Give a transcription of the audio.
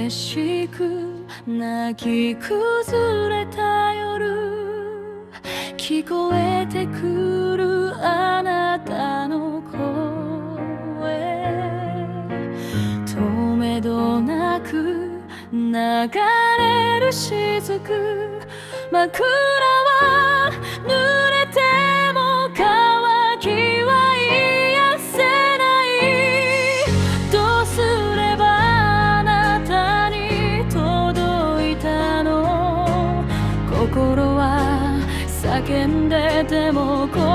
激しく泣き崩れた夜、聞こえてくるあなたの声、止めどなく流れる雫、枕は濡れても乾きは癒せない。どうすればあなたに届いたの。心は叫んでても